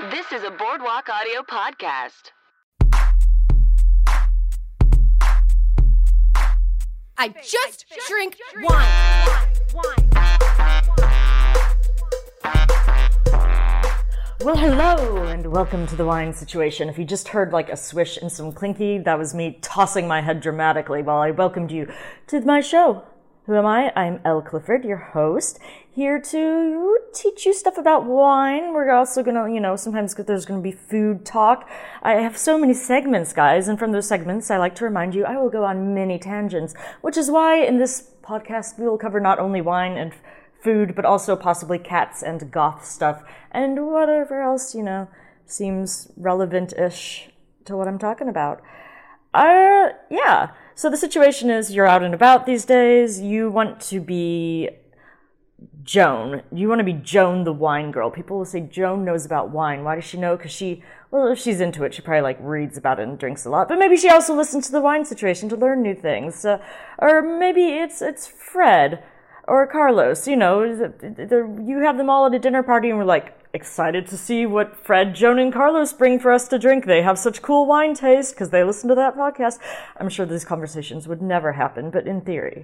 This is a Boardwalk Audio podcast. I just drink wine. Well, hello, and welcome to The Wine Situation. If you just heard like a swish and some clinky, that was me tossing my head dramatically while I welcomed you to my show. Who am I? I'm Elle Clifford, your host, here to teach you stuff about wine. We're also gonna, sometimes there's gonna be food talk. I have so many segments, guys, and from those segments, I like to remind you I will go on many tangents, which is why in this podcast we will cover not only wine and food, but also possibly cats and goth stuff, and whatever else, seems relevant-ish to what I'm talking about. Yeah. So the situation is you're out and about these days. You want to be Joan. You want to be Joan the wine girl. People will say Joan knows about wine. Why does she know? Because if she's into it, she probably reads about it and drinks a lot. But maybe she also listens to The Wine Situation to learn new things. Or maybe it's Fred or Carlos. You have them all at a dinner party and we're excited to see what Fred, Joan, and Carlos bring for us to drink. They have such cool wine taste because they listen to that podcast. I'm sure these conversations would never happen, but in theory.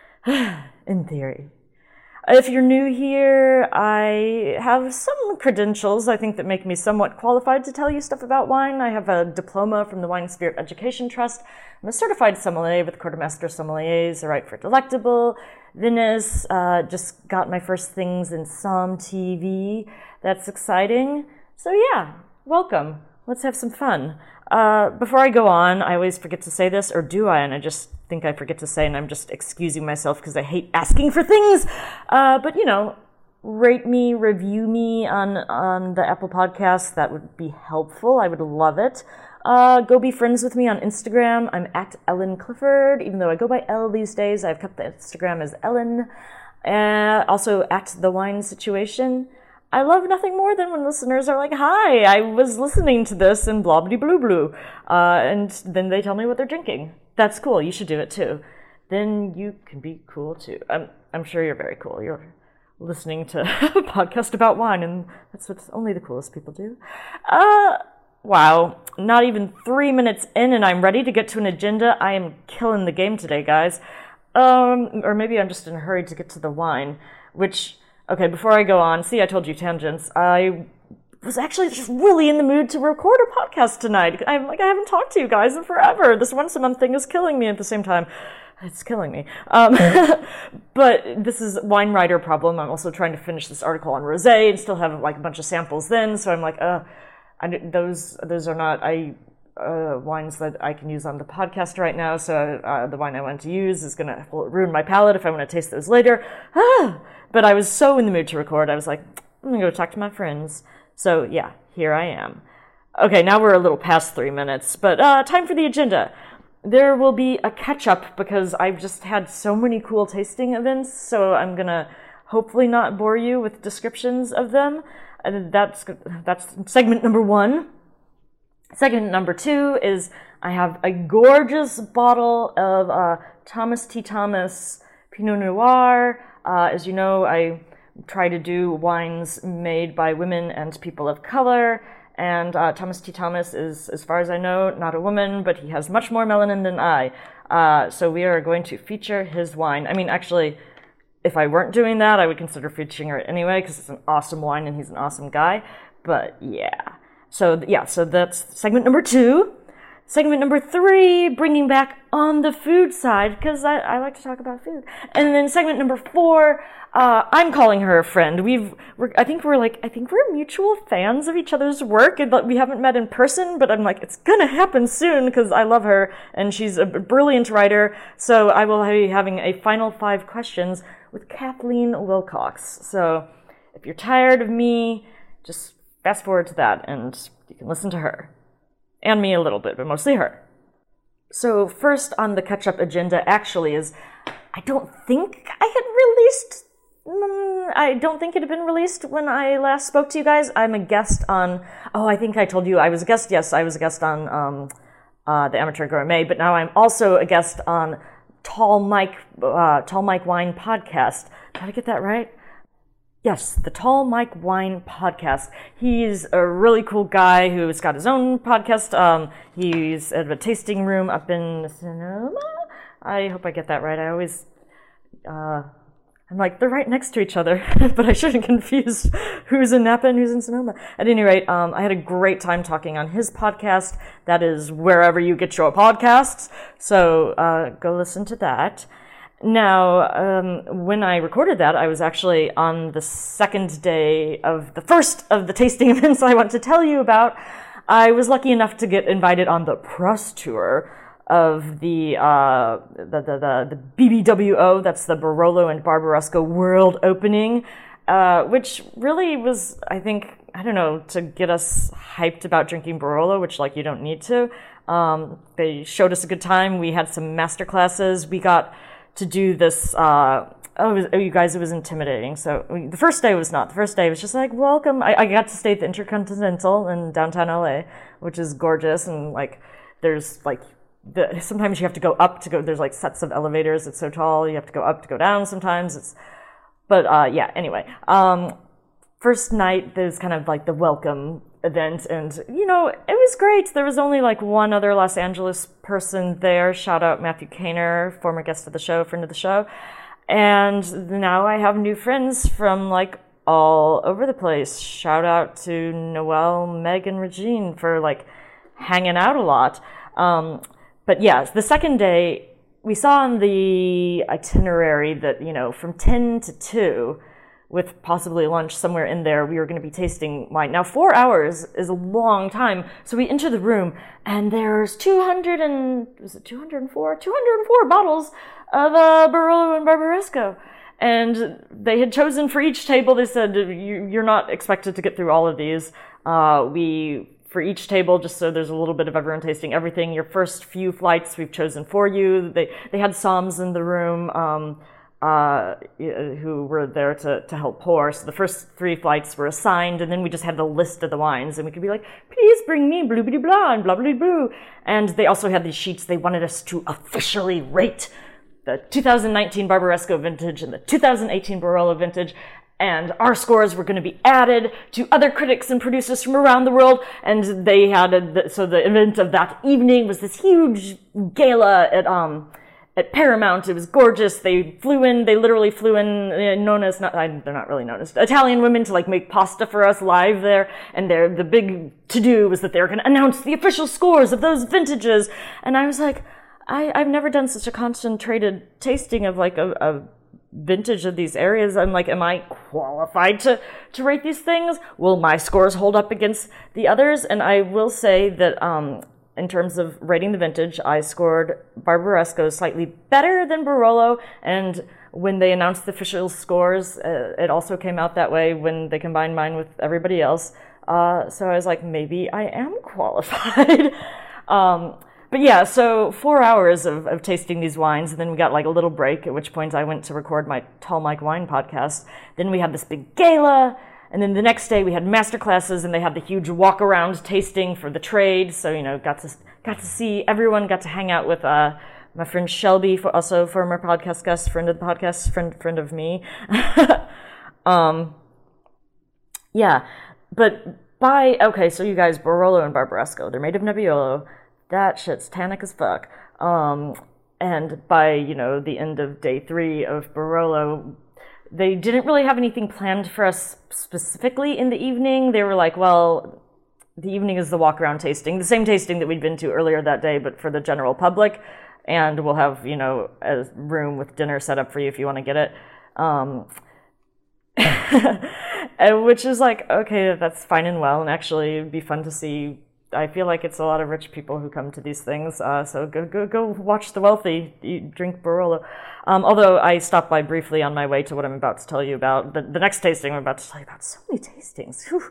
In theory. If you're new here, I have some credentials, I think, that make me somewhat qualified to tell you stuff about wine. I have a diploma from the Wine Spirit Education Trust. I'm a certified sommelier with Quartermaster Sommeliers, I write for Delectable, Venice, just got my first things in Somm TV. That's exciting. So yeah, welcome. Let's have some fun. Before I go on, I always forget to say this, or do I? And I just think I forget to say, and I'm just excusing myself because I hate asking for things. But rate me, review me on the Apple Podcasts. That would be helpful. I would love it. Go be friends with me on Instagram. I'm at Ellen Clifford, even though I go by Elle these days. I've kept the Instagram as Ellen. Also at The Wine Situation. I love nothing more than when listeners are like, hi, I was listening to this and blah, blah, blah, blah. And then they tell me what they're drinking. That's cool. You should do it too. Then you can be cool too. I'm sure you're very cool. You're listening to a podcast about wine, and that's what only the coolest people do. Wow. Not even 3 minutes in, and I'm ready to get to an agenda. I am killing the game today, guys. Or maybe I'm just in a hurry to get to the wine, which... Okay, before I go on, see, I told you tangents. I was actually just really in the mood to record a podcast tonight. I haven't talked to you guys in forever. This once a month thing is killing me at the same time. It's killing me. But this is wine writer problem. I'm also trying to finish this article on rosé and still have a bunch of samples then. So I'm those are not wines that I can use on the podcast right now. So the wine I want to use is will ruin my palate if I want to taste those later. But I was so in the mood to record, I was like, I'm going to go talk to my friends. So yeah, here I am. Okay, now we're a little past 3 minutes, but time for the agenda. There will be a catch-up because I've just had so many cool tasting events, so I'm going to hopefully not bore you with descriptions of them. And that's segment number 1. Segment number 2 is I have a gorgeous bottle of Thomas T. Thomas Pinot Noir. As you know, I try to do wines made by women and people of color, and Thomas T. Thomas is, as far as I know, not a woman, but he has much more melanin than I. So we are going to feature his wine. I mean, actually, if I weren't doing that, I would consider featuring her anyway, because it's an awesome wine and he's an awesome guy. But yeah. So that's segment number 2. Segment number 3, bringing back on the food side, because I like to talk about food. And then segment number 4, I'm calling her a friend. I think we're mutual fans of each other's work, and we haven't met in person, but I'm like, it's gonna happen soon, because I love her, and she's a brilliant writer. So I will be having a final 5 questions with Kathleen Wilcox. So if you're tired of me, just fast forward to that, and you can listen to her. And me a little bit, but mostly her. So first on the catch-up agenda actually is, I don't think it had been released when I last spoke to you guys. I'm a guest on, I think I told you I was a guest. Yes, I was a guest on the Amateur Gourmet, but now I'm also a guest on Tall Mike Wine Podcast. Did I get that right? Yes, the Tall Mike Wine podcast. He's a really cool guy who's got his own podcast. He's at a tasting room up in Sonoma. I hope I get that right. I always, I'm like, they're right next to each other, but I shouldn't confuse who's in Napa and who's in Sonoma. At any rate, I had a great time talking on his podcast. That is wherever you get your podcasts. So go listen to that. Now, when I recorded that, I was actually on the second day of the first of the tasting events I want to tell you about. I was lucky enough to get invited on the press tour of the BBWO, that's the Barolo and Barbaresco World Opening, which really was, I think, I don't know, to get us hyped about drinking Barolo, which, like, you don't need to. They showed us a good time. We had some master classes. We got to do this, you guys, it was intimidating. So the first day was not. The first day was just like, welcome. I got to stay at the Intercontinental in downtown LA, which is gorgeous. And like, there's like, sometimes you have to go up to go, there's like sets of elevators. It's so tall. You have to go up to go down sometimes. Yeah, anyway. First night, there's kind of like the welcome event, and you know, it was great. There was only like one other Los Angeles person there. Shout out Matthew Kainer, former guest of the show, friend of the show. And now I have new friends from like all over the place. Shout out to Noelle, Meg, and Regine for like hanging out a lot. But yeah, the second day, we saw on the itinerary that, you know, from 10 to 2, with possibly lunch somewhere in there, we were going to be tasting wine. Now, 4 hours is a long time. So we enter the room, and there's 204 bottles of Barolo and Barbaresco. And they had chosen for each table, they said, you're not expected to get through all of these. For each table, just so there's a little bit of everyone tasting everything, your first few flights we've chosen for you. They had Psalms in the room, who were there to help pour. So the first 3 flights were assigned, and then we just had the list of the wines, and we could be like, please bring me bloobity blah and blah blah blah. And they also had these sheets. They wanted us to officially rate the 2019 Barbaresco vintage and the 2018 Barolo vintage. And our scores were going to be added to other critics and producers from around the world. And they had so the event of that evening was this huge gala at Paramount. It was gorgeous. They literally flew in, they're not really known as Italian women to like make pasta for us live there. And the big to-do was that they were going to announce the official scores of those vintages. And I was like, I've never done such a concentrated tasting of like a vintage of these areas. I'm like, am I qualified to rate these things? Will my scores hold up against the others? And I will say that, in terms of rating the vintage, I scored Barbaresco slightly better than Barolo, and when they announced the official scores, it also came out that way when they combined mine with everybody else. So I was like, maybe I am qualified. But yeah, so 4 hours of tasting these wines, and then we got like a little break, at which point I went to record my Tall Mike Wine podcast. Then we had this big gala, and then the next day we had master classes, and they had the huge walk-around tasting for the trade. So, you know, got to see everyone, got to hang out with my friend Shelby, also former podcast guest, friend of the podcast, friend of me. Yeah, but okay, so you guys, Barolo and Barbaresco, they're made of Nebbiolo. That shit's tannic as fuck. And by, you know, the end of day 3 of Barolo, they didn't really have anything planned for us specifically in the evening. They were like, well, the evening is the walk-around tasting, the same tasting that we'd been to earlier that day, but for the general public. And we'll have, you know, a room with dinner set up for you if you want to get it. Which is like, okay, that's fine and well. And actually, it'd be fun to see. I feel like it's a lot of rich people who come to these things, so go watch the wealthy drink Barolo. Although I stopped by briefly on my way to what I'm about to tell you about. The next tasting I'm about to tell you about. So many tastings. Whew.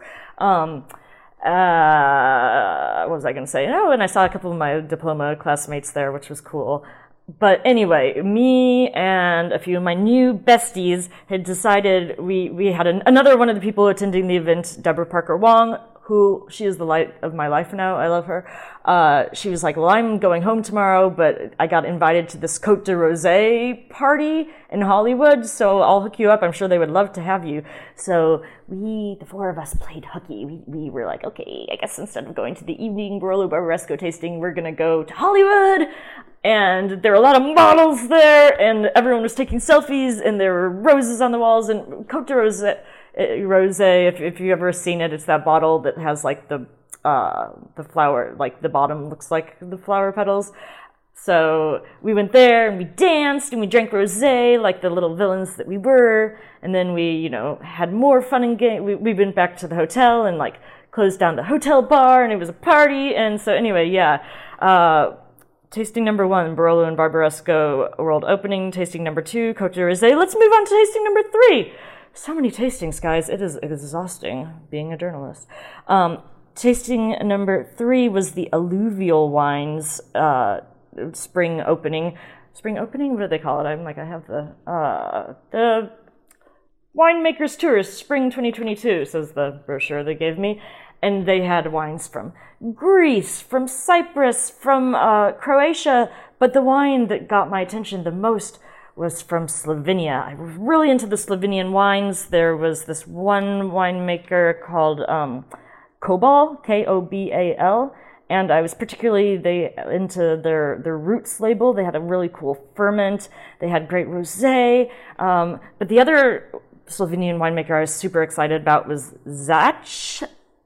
What was I going to say? Oh, and I saw a couple of my diploma classmates there, which was cool. But anyway, me and a few of my new besties had decided we had another one of the people attending the event, Deborah Parker Wong, who she is the light of my life now. I love her. She was like, well, I'm going home tomorrow, but I got invited to this Côte de Rosé party in Hollywood, so I'll hook you up. I'm sure they would love to have you. So the four of us played hooky. We were like, okay, I guess instead of going to the evening Barolo Barbaresco tasting, we're going to go to Hollywood. And there were a lot of models there, and everyone was taking selfies, and there were roses on the walls, and Côte de Rosé, if you've ever seen it, it's that bottle that has like the flower, like the bottom looks like the flower petals. So we went there and we danced and we drank rosé like the little villains that we were. And then we, had more fun and game. We went back to the hotel and like closed down the hotel bar, and it was a party. And so anyway, tasting number 1, Barolo and Barbaresco World Opening. Tasting number 2, Côte de Rosé. Let's move on to tasting number 3. So many tastings, guys. It is exhausting being a journalist. Tasting number 3 was the Alluvial Wines spring opening. Spring opening? What do they call it? I have the Winemaker's Tours Spring 2022, says the brochure they gave me. And they had wines from Greece, from Cyprus, from Croatia. But the wine that got my attention the most was from Slovenia. I was really into the Slovenian wines. There was this one winemaker called Kobal, Kobal, and I was particularly into their Roots label. They had a really cool ferment. They had great rosé. But the other Slovenian winemaker I was super excited about was Zajc.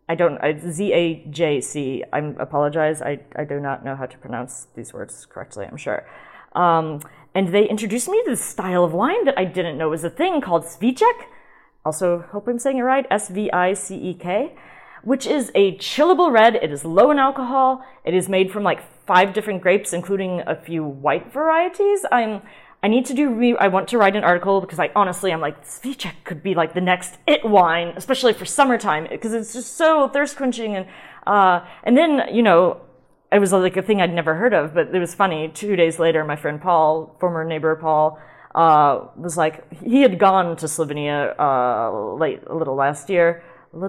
Z-A-J-C. I apologize. I do not know how to pronounce these words correctly, I'm sure. And they introduced me to this style of wine that I didn't know was a thing called Sviček. Also, hope I'm saying it right, S-V-I-C-E-K, which is a chillable red. It is low in alcohol. It is made from like 5 different grapes, including a few white varieties. I want to write an article because I'm like, Sviček could be like the next it wine, especially for summertime, because it's just so thirst quenching. And then, it was like a thing I'd never heard of, but it was funny. 2 days later, my friend Paul, former neighbor Paul, was like, he had gone to Slovenia a little last year.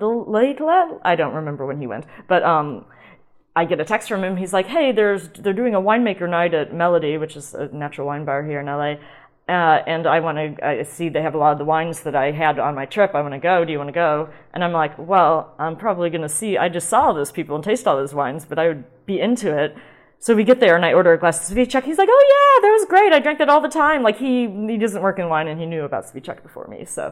I don't remember when he went, but I get a text from him. He's like, hey, they're doing a winemaker night at Melody, which is a natural wine bar here in LA. And I see they have a lot of the wines that I had on my trip. I want to go. Do you want to go? And I'm like, well, I'm probably going to see. I just saw all those people and taste all those wines, but I would be into it. So we get there and I order a glass of Sviček. He's like, oh yeah, that was great. I drank that all the time. Like he doesn't work in wine and he knew about Sviček before me. So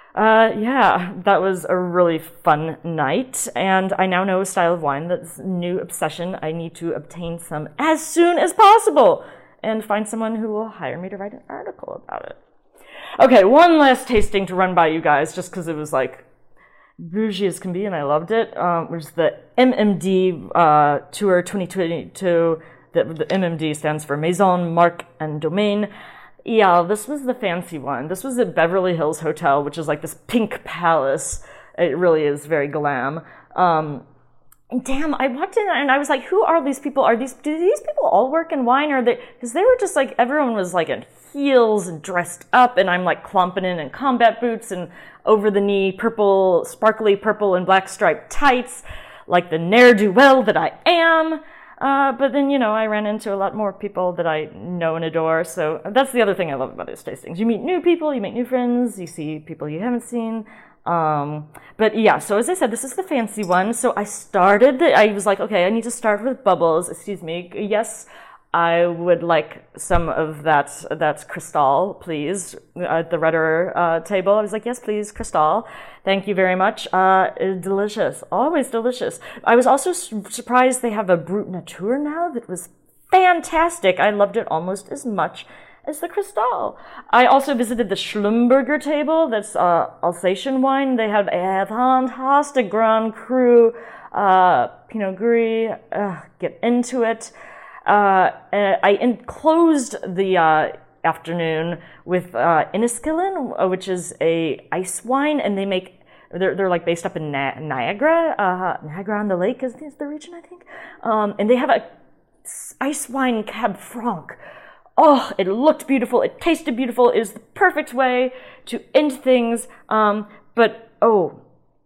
that was a really fun night. And I now know a style of wine that's a new obsession. I need to obtain some as soon as possible and find someone who will hire me to write an article about it. Okay, one last tasting to run by you guys, just because it was like bougie as can be, and I loved it. Was the MMD Tour 2022. The MMD stands for Maison, Marque, and Domaine. Yeah, this was the fancy one. This was at Beverly Hills Hotel, which is like this pink palace. It really is very glam. Damn, I walked in and I was like, who are these people? Do these people all work in wine? Because they were just like, everyone was like in heels and dressed up, and I'm like clumping in combat boots and over the knee purple, sparkly purple and black striped tights, like the ne'er-do-well that I am. But then, I ran into a lot more people that I know and adore. So that's the other thing I love about these tastings. You meet new people, you make new friends, you see people you haven't seen. But yeah, so as I said, this is the fancy one. So I was like, okay, I need to start with bubbles. Excuse me. Yes, I would like some of that's Cristal, please, at the Redder table. I was like, yes, please, Cristal. Thank you very much. Delicious. Always delicious. I was also surprised they have a Brut Nature now that was fantastic. I loved it almost as much as the Cristal. I also visited the Schlumberger table. That's Alsatian wine. They have a fantastic Grand Cru Pinot Gris. Get into it. I enclosed the afternoon with Enniskillen, which is a ice wine, and they're like based up in Niagara. Niagara on the Lake is the region, I think. And they have a ice wine Cab Franc. Oh, it looked beautiful. It tasted beautiful. It was the perfect way to end things. But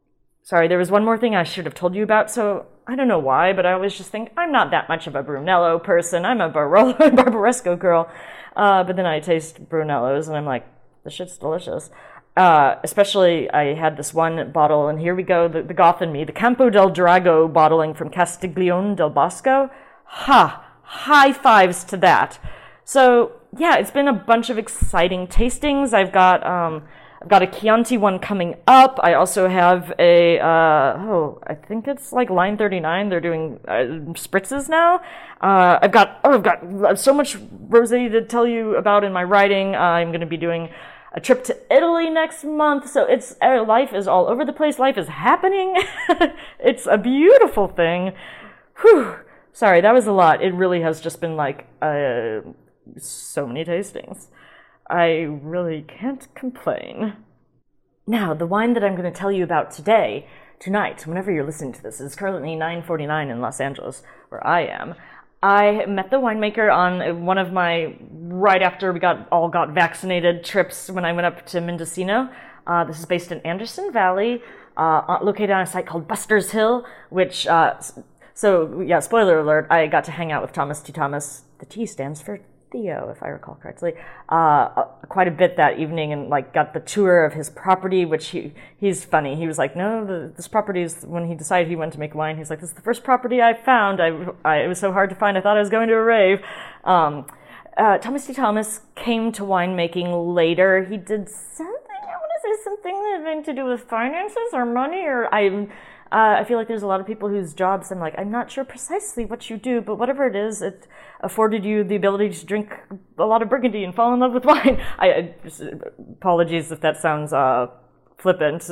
Sorry, there was one more thing I should have told you about. So I don't know why, but I always just think I'm not that much of a Brunello person. I'm a Barbaresco girl. But then I taste Brunellos and I'm like, this shit's delicious. Especially, I had this one bottle, and here we go, the goth in me, the Campo del Drago bottling from Castiglione del Bosco. High fives to that. So, yeah, it's been a bunch of exciting tastings. I've got a Chianti one coming up. I also have I think it's like line 39. They're doing spritzes now. I've got so much rosé to tell you about in my writing. I'm going to be doing a trip to Italy next month. So it's life is all over the place. Life is happening. It's a beautiful thing. Whew. Sorry, that was a lot. It really has just been like so many tastings. I really can't complain. Now, the wine that I'm going to tell you about tonight, whenever you're listening to this, is currently 9:49 in Los Angeles, where I am. I met the winemaker on one of my, right after we all got vaccinated, trips when I went up to Mendocino. This is based in Anderson Valley, located on a site called Buster's Hill, which, spoiler alert, I got to hang out with Thomas T. Thomas. The T stands for Theo, if I recall correctly, quite a bit that evening, and like got the tour of his property, which he's funny. He was like, no, this property is, when he decided he wanted to make wine, he's like, this is the first property I found. It was so hard to find, I thought I was going to a rave. Thomas T. Thomas came to winemaking later. He did something, I want to say something having to do with finances or money, or I feel like there's a lot of people whose jobs I'm not sure precisely what you do, but whatever it is, it afforded you the ability to drink a lot of Burgundy and fall in love with wine. Apologies if that sounds flippant.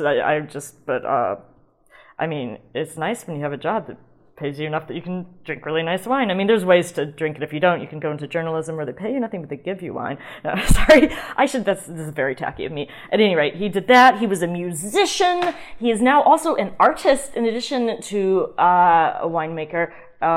I mean, it's nice when you have a job that pays you enough that you can drink really nice wine. I mean, there's ways to drink it if you don't. You can go into journalism where they pay you nothing, but they give you wine. No, sorry. This is very tacky of me. At any rate, he did that. He was a musician. He is now also an artist in addition to a winemaker.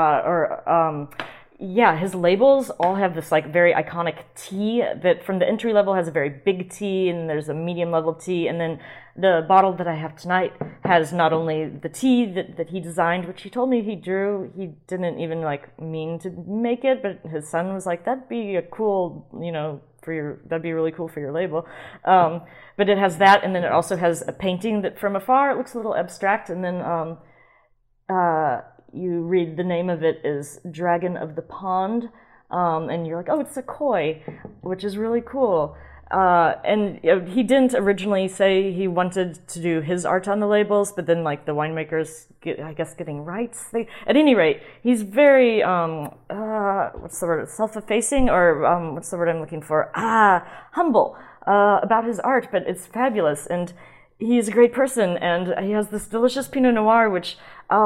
His labels all have this like very iconic T that from the entry level has a very big T, and there's a medium level T, and then the bottle that I have tonight has not only the T that he designed, which he told me he drew. He didn't even mean to make it, but his son was like, that'd be a cool, that'd be really cool for your label. But it has that, and then it also has a painting that from afar it looks a little abstract, and then you read the name of it is Dragon of the Pond, and you're like, oh, it's a koi, which is really cool. He didn't originally say he wanted to do his art on the labels, but then the winemakers getting rights. At any rate, he's very what's the word? Self-effacing, or what's the word I'm looking for? Humble about his art, but it's fabulous, and he's a great person, and he has this delicious Pinot Noir, which.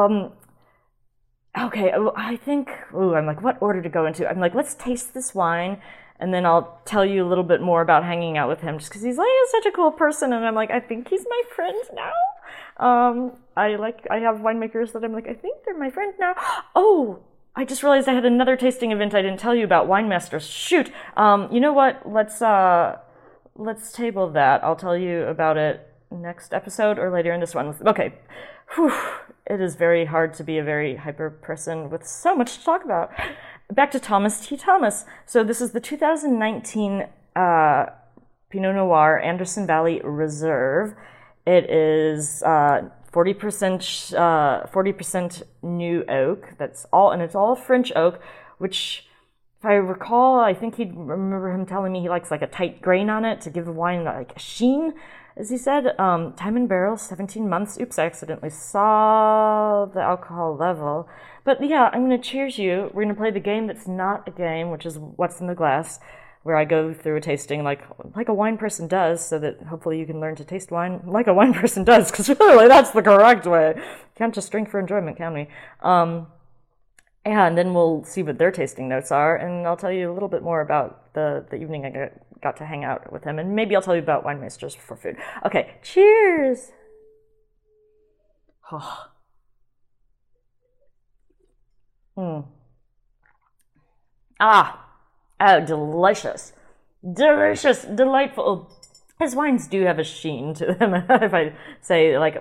Okay, I think, I'm like, what order to go into? I'm like, let's taste this wine, and then I'll tell you a little bit more about hanging out with him, just because he's such a cool person, and I'm like, I think he's my friend now. I have winemakers that I'm like, I think they're my friend now. Oh, I just realized I had another tasting event I didn't tell you about, Wine Masters. Shoot. You know what? Let's table that. I'll tell you about it next episode or later in this one. Okay. Whew. It is very hard to be a very hyper person with so much to talk about. Back to Thomas T. Thomas. So this is the 2019 Pinot Noir Anderson Valley Reserve. It is 40% new oak. That's all, and it's all French oak, which, if I recall, I think remember him telling me he likes a tight grain on it to give the wine a sheen. As he said, time in barrel, 17 months. Oops, I accidentally saw the alcohol level. But yeah, I'm going to cheers you. We're going to play the game that's not a game, which is What's in the Glass, where I go through a tasting like a wine person does, so that hopefully you can learn to taste wine like a wine person does, because really that's the correct way. You can't just drink for enjoyment, can we? And then we'll see what their tasting notes are, and I'll tell you a little bit more about the evening I got to hang out with him, and maybe I'll tell you about Wine Masters for food. Okay, cheers! Oh. Oh, delicious. Delicious, delightful. his wines do have a sheen to them. If I say, like,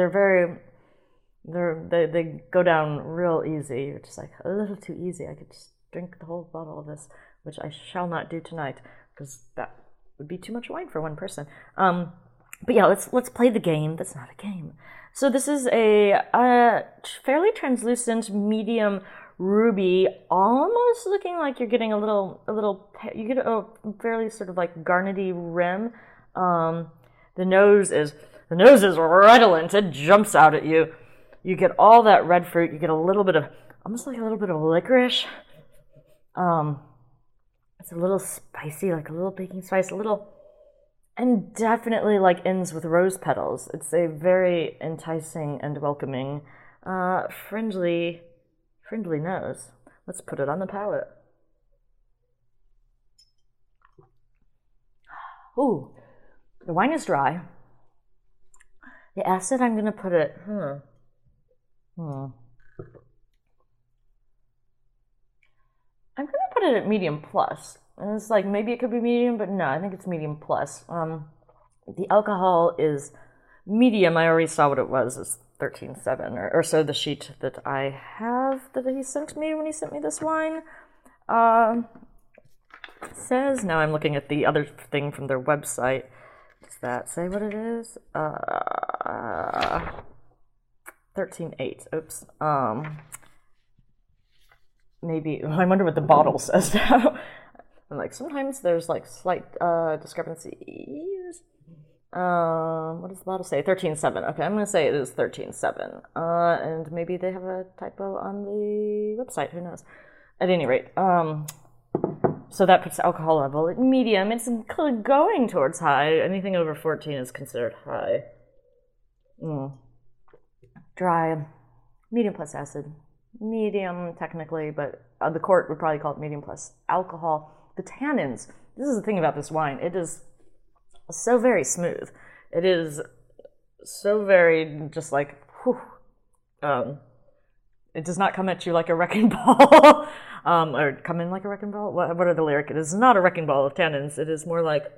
they go down real easy. You're just like, a little too easy. I could just drink the whole bottle of this, which I shall not do tonight, because that would be too much wine for one person. But yeah, let's play the game. That's not a game. So this is a fairly translucent medium ruby, almost looking like you're getting a little. You get a fairly sort of like garnety rim. The nose is redolent. It jumps out at you. You get all that red fruit. You get a little bit of, almost like a little bit of licorice. It's a little spicy, like a little baking spice, and definitely like ends with rose petals. It's a very enticing and welcoming, friendly nose. Let's put it on the palate. Ooh, the wine is dry. The acid, I'm gonna put it. I'm gonna put it at medium plus. And it's like, maybe it could be medium, but no, I think it's medium plus. The alcohol is medium. I already saw what it was. It's 13.7 or so. The sheet that I have that he sent me when he sent me this wine says. Now I'm looking at the other thing from their website. Does that say what it is? 13.8. Oops. Maybe, I wonder what the bottle says now. And like, sometimes there's like slight discrepancies. What does the bottle say? 13.7. Okay, I'm going to say it is 13.7. And maybe they have a typo on the website. Who knows? At any rate, so that puts the alcohol level at medium. It's going towards high. Anything over 14 is considered high. Dry, medium plus acid. Medium, technically, but the court would probably call it medium plus alcohol. The tannins, this is the thing about this wine, it is so very smooth. It is so very just like, whew. It does not come at you like a wrecking ball, or come in like a wrecking ball. What are the lyrics? It is not a wrecking ball of tannins. It is more like,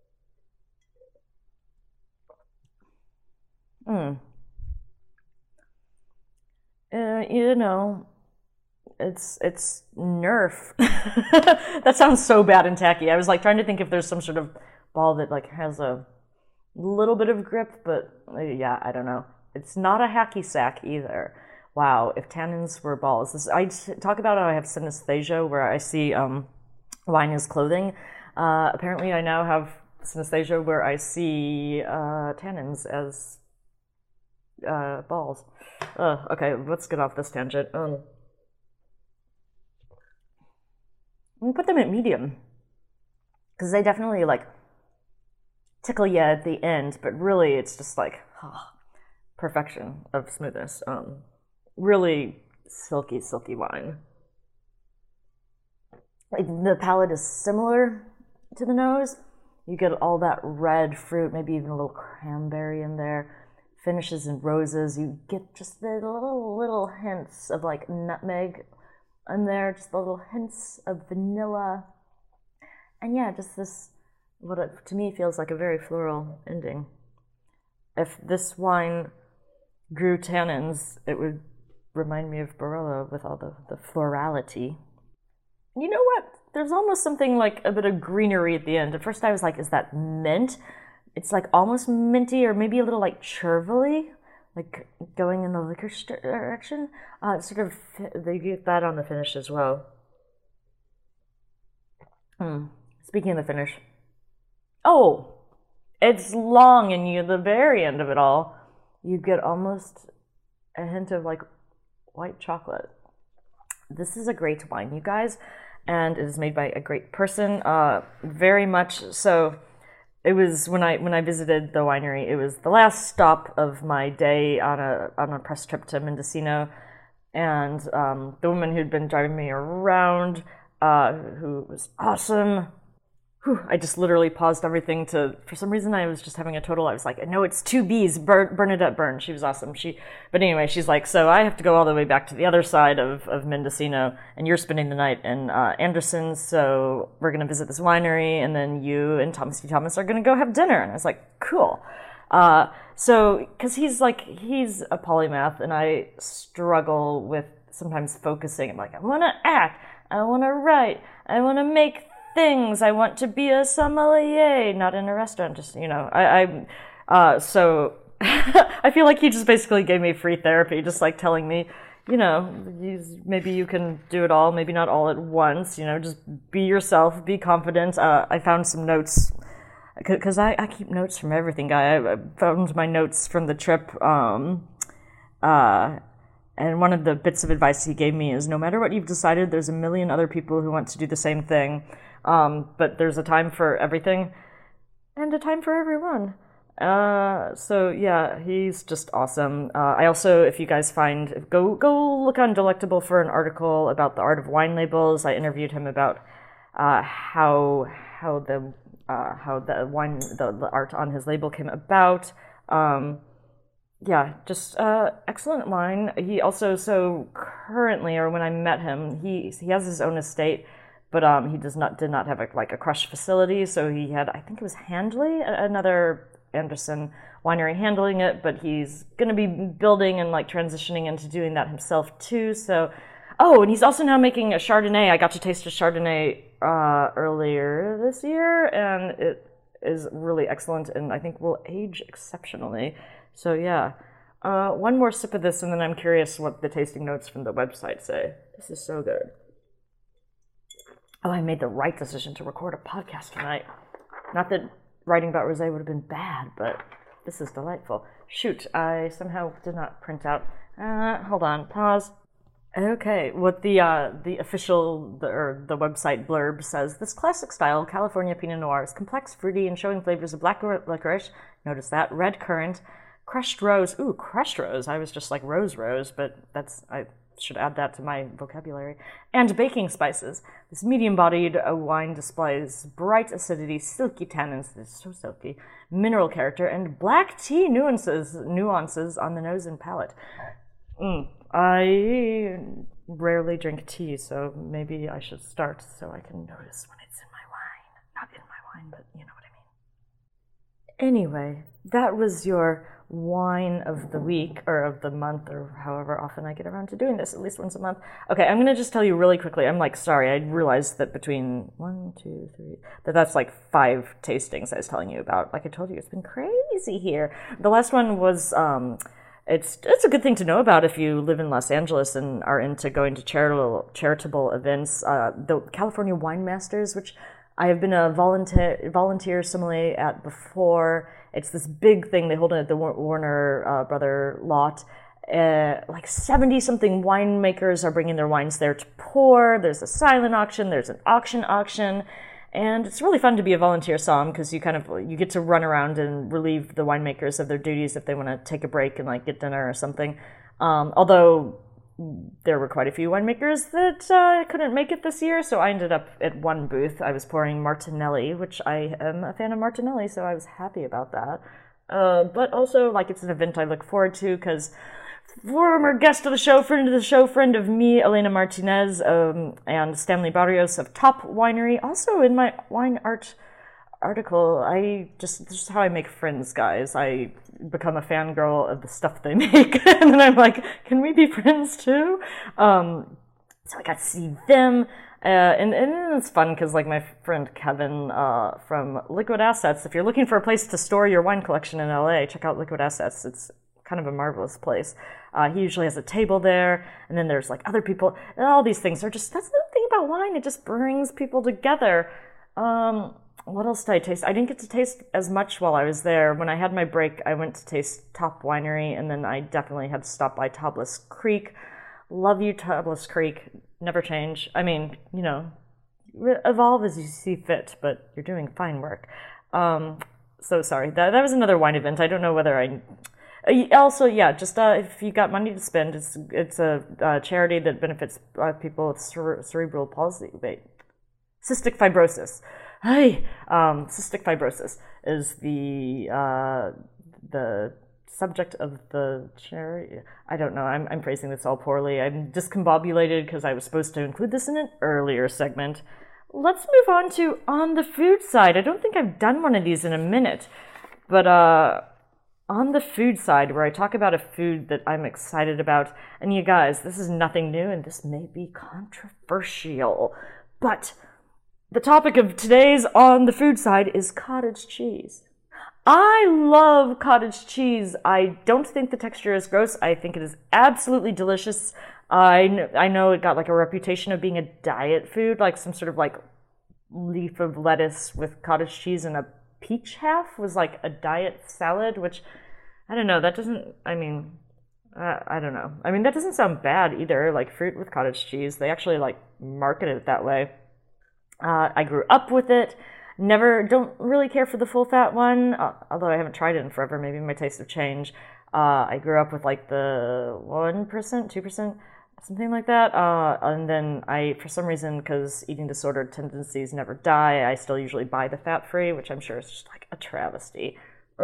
it's Nerf. That sounds so bad and tacky. I was like trying to think if there's some sort of ball that like has a little bit of grip, but yeah, I don't know. It's not a hacky sack either. Wow, if tannins were balls. I talk about how I have synesthesia, where I see wine as clothing. Apparently I now have synesthesia where I see tannins as balls. Okay, let's get off this tangent. We put them at medium because they definitely like tickle you at the end, but really it's just like perfection of smoothness. Really silky wine. Like, the palate is similar to the nose. You get all that red fruit, maybe even a little cranberry in there. Finishes in roses. You get just the little hints of like nutmeg in there, just the little hints of vanilla. And yeah, just this, what it, to me feels like a very floral ending. If this wine grew tannins, it would remind me of Barolo with all the florality. You know what? There's almost something like a bit of greenery at the end. At first I was like, is that mint? It's like almost minty or maybe a little like chervily, like going in the licorice direction. Sort of, they get that on the finish as well. Speaking of the finish. Oh, it's long, and the very end of it all, you get almost a hint of like white chocolate. This is a great wine, you guys, and it is made by a great person. Very much so. It was when I visited the winery. It was the last stop of my day on a press trip to Mendocino, and the woman who'd been driving me around, who was awesome, I just literally paused everything for some reason I was just having a total, I was like, no, it's 2Bs, Bernadette Byrne. She was awesome. But anyway, she's like, so I have to go all the way back to the other side of Mendocino, and you're spending the night in Anderson, so we're going to visit this winery, and then you and Thomas T. Thomas are going to go have dinner. And I was like, cool. So, because he's a polymath, and I struggle with sometimes focusing. I'm like, I want to act, I want to write, I want to make things, I want to be a sommelier, not in a restaurant, just, so I feel like he just basically gave me free therapy, just like telling me, maybe you can do it all, maybe not all at once, just be yourself, be confident. I found some notes, because I keep notes from everything, guy. I found my notes from the trip, and one of the bits of advice he gave me is, no matter what you've decided, there's a million other people who want to do the same thing. But there's a time for everything and a time for everyone. So yeah, he's just awesome. I also, if you guys go look on Delectable for an article about the art of wine labels. I interviewed him about how the wine, the art on his label came about. Yeah, just excellent wine. He also, so currently, or when I met him, he has his own estate, but he did not have a crush facility. So he had, I think it was Handley, another Anderson winery handling it, but he's going to be building and transitioning into doing that himself too. So, and he's also now making a Chardonnay. I got to taste a Chardonnay earlier this year, and it is really excellent, and I think will age exceptionally. So yeah, one more sip of this, and then I'm curious what the tasting notes from the website say. This is so good. Oh, I made the right decision to record a podcast tonight. Not that writing about rosé would have been bad, but this is delightful. Shoot, I somehow did not print out. Hold on, pause. Okay, what the official, the website blurb says, this classic style California Pinot Noir is complex, fruity, and showing flavors of black licorice, notice that, red currant, crushed rose, crushed rose, I was just like rose, but I should add that to my vocabulary, and baking spices. This medium-bodied wine displays bright acidity, silky tannins, it's so silky, mineral character, and black tea nuances on the nose and palate. I rarely drink tea, so maybe I should start so I can notice when it's in my wine. Not in my wine, but you know what I mean. Anyway, that was your wine of the week, or of the month, or however often I get around to doing this, at least once a month. Okay, I'm going to just tell you really quickly. I'm sorry, I realized that between 1, 2, 3, that's 5 tastings I was telling you about. Like I told you, it's been crazy here. The last one was, it's a good thing to know about if you live in Los Angeles and are into going to charitable events. The California Wine Masters, which I have been a volunteer sommelier at before. It's this big thing they hold it at the Warner Brother lot. 70-something winemakers are bringing their wines there to pour. There's a silent auction. There's an auction. And it's really fun to be a volunteer somm because you get to run around and relieve the winemakers of their duties if they want to take a break and get dinner or something. Although there were quite a few winemakers that couldn't make it this year, so I ended up at one booth. I was pouring Martinelli, which I am a fan of Martinelli, so I was happy about that. But also, it's an event I look forward to because former guest of the show, friend of me, Elena Martinez, and Stanley Barrios of Top Winery. Also in my wine art article, this is how I make friends, guys. I become a fangirl of the stuff they make, and then I'm like, can we be friends too? So I got to see them, and it's fun because my friend Kevin from Liquid Assets, if you're looking for a place to store your wine collection in LA, check out Liquid Assets. It's kind of a marvelous place. He usually has a table there, and then there's other people, and all these things are that's the thing about wine, it just brings people together. What else did I taste? I didn't get to taste as much while I was there. When I had my break, I went to taste Top Winery, and then I definitely had to stop by Tablas Creek. Love you, Tablas Creek. Never change. I mean, evolve as you see fit, but you're doing fine work. So sorry. That was another wine event. I don't know whether I... Also, yeah, just if you got money to spend, it's a charity that benefits people with cerebral palsy, cystic fibrosis. Hi, cystic fibrosis is the subject of the cherry. I don't know. I'm phrasing this all poorly. I'm discombobulated because I was supposed to include this in an earlier segment. Let's move on to on the food side. I don't think I've done one of these in a minute, but on the food side, where I talk about a food that I'm excited about, and you guys, this is nothing new, and this may be controversial, but the topic of today's on the food side is cottage cheese. I love cottage cheese. I don't think the texture is gross. I think it is absolutely delicious. I know it got like a reputation of being a diet food, like some sort of like leaf of lettuce with cottage cheese and a peach half was like a diet salad, which I don't know. That doesn't, I don't know. I mean, that doesn't sound bad either, like fruit with cottage cheese. They actually like market it that way. I grew up with it. Don't really care for the full fat one, although I haven't tried it in forever. Maybe my tastes have changed. I grew up with like the 1%, 2%, something like that. And then for some reason, because eating disorder tendencies never die, I still usually buy the fat free, which I'm sure is just like a travesty.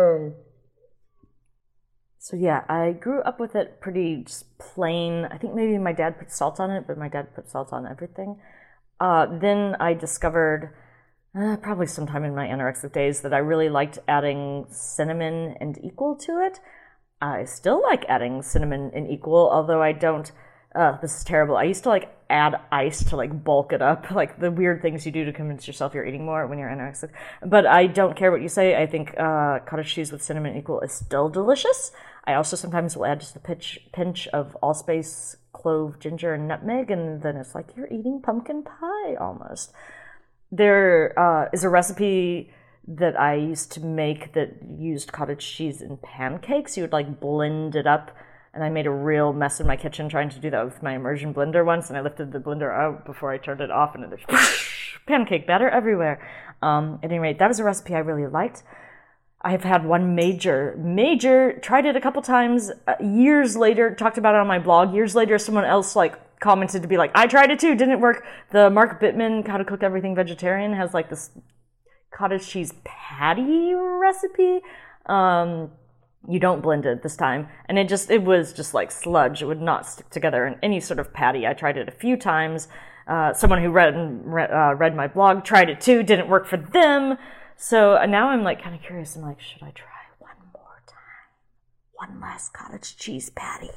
So yeah, I grew up with it pretty just plain. I think maybe my dad put salt on it, but my dad put salt on everything. Then I discovered, probably sometime in my anorexic days, that I really liked adding cinnamon and equal to it. I still like adding cinnamon and equal, although I don't, this is terrible. I used to like add ice to like bulk it up, like the weird things you do to convince yourself you're eating more when you're anorexic. But I don't care what you say. I think cottage cheese with cinnamon and equal is still delicious. I also sometimes will add just a pinch of allspice, clove, ginger, and nutmeg, and then it's like you're eating pumpkin pie almost. There is a recipe that I used to make that used cottage cheese in pancakes. You would like blend it up, and I made a real mess in my kitchen trying to do that with my immersion blender once, and I lifted the blender out before I turned it off, and there's pancake batter everywhere. At any rate, that was a recipe I really liked. I've had one major, tried it a couple times, years later, talked about it on my blog. Years later, someone else like commented to be like, I tried it too, didn't work. The Mark Bittman How to Cook Everything Vegetarian has like this cottage cheese patty recipe. You don't blend it this time. And it was just like sludge. It would not stick together in any sort of patty. I tried it a few times. Someone who read my blog tried it too, didn't work for them. So now I'm like kind of curious. I'm like, should I try one more time? One last cottage cheese patty.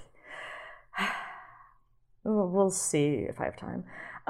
We'll see if I have time.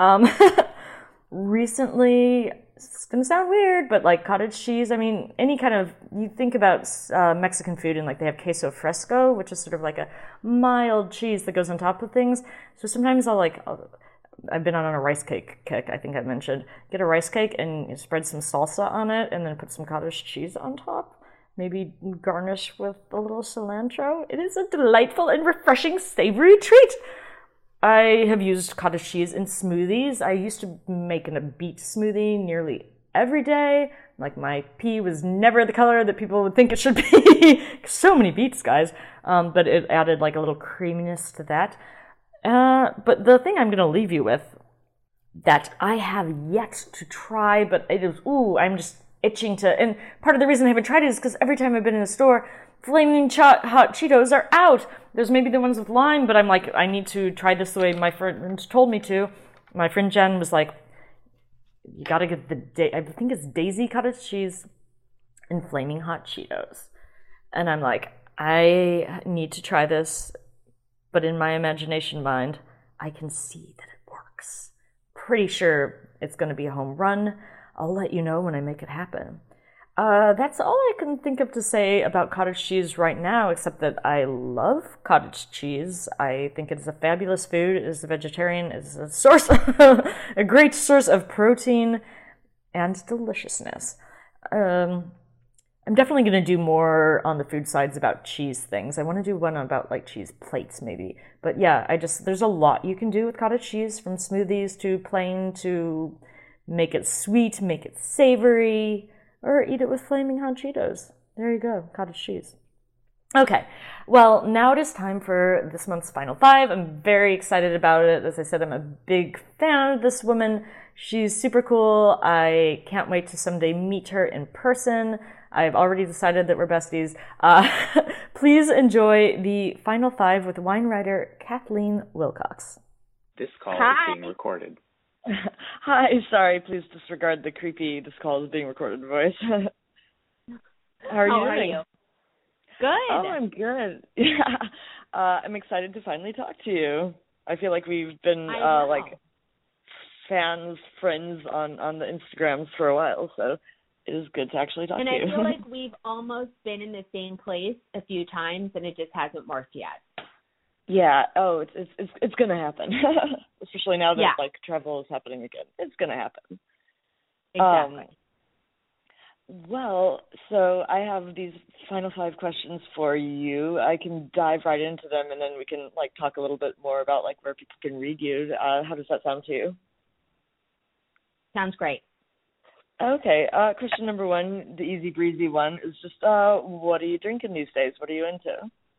Recently, it's going to sound weird, but like cottage cheese, I mean, any kind of, you think about Mexican food and like they have queso fresco, which is sort of like a mild cheese that goes on top of things. So sometimes I've been on a rice cake kick, I think I mentioned. Get a rice cake and you spread some salsa on it and then put some cottage cheese on top. Maybe garnish with a little cilantro. It is a delightful and refreshing savory treat. I have used cottage cheese in smoothies. I used to make a beet smoothie nearly every day. Like my pea was never the color that people would think it should be. So many beets, guys. But it added like a little creaminess to that. But the thing I'm going to leave you with that I have yet to try, but it is, I'm just itching to, and part of the reason I haven't tried it is because every time I've been in a store, flaming hot Cheetos are out. There's maybe the ones with lime, but I'm like, I need to try this the way my friend told me to. My friend Jen was like, you gotta get I think it's Daisy cottage cheese and flaming hot Cheetos. And I'm like, I need to try this. But in my imagination mind, I can see that it works. Pretty sure it's going to be a home run. I'll let you know when I make it happen. That's all I can think of to say about cottage cheese right now, except that I love cottage cheese. I think it is a fabulous food. As a vegetarian, it's a source, a great source of protein and deliciousness. I'm definitely going to do more on the food sides about cheese things. I want to do one about like cheese plates maybe. But yeah, there's a lot you can do with cottage cheese, from smoothies to plain to make it sweet, make it savory, or eat it with flaming hot Cheetos. There you go, cottage cheese. Okay, well, now it is time for this month's Final Five. I'm very excited about it. As I said, I'm a big fan of this woman. She's super cool. I can't wait to someday meet her in person. I've already decided that we're besties. Please enjoy the final five with wine writer Kathleen Wilcox. This call is being recorded. Hi, sorry, please disregard the creepy "this call is being recorded" voice. How are you doing? Are you? Good. Oh, I'm good. Yeah. I'm excited to finally talk to you. I feel like we've been like fans, friends on the Instagrams for a while, so it is good to actually talk to you. And I feel like we've almost been in the same place a few times, and it just hasn't worked yet. Yeah. Oh, it's gonna happen, especially now that like travel is happening again. It's gonna happen. Exactly. Well, so I have these final five questions for you. I can dive right into them, and then we can like talk a little bit more about like where people can read you. How does that sound to you? Sounds great. Okay. Question number one, the easy breezy one, is just what are you drinking these days? What are you into?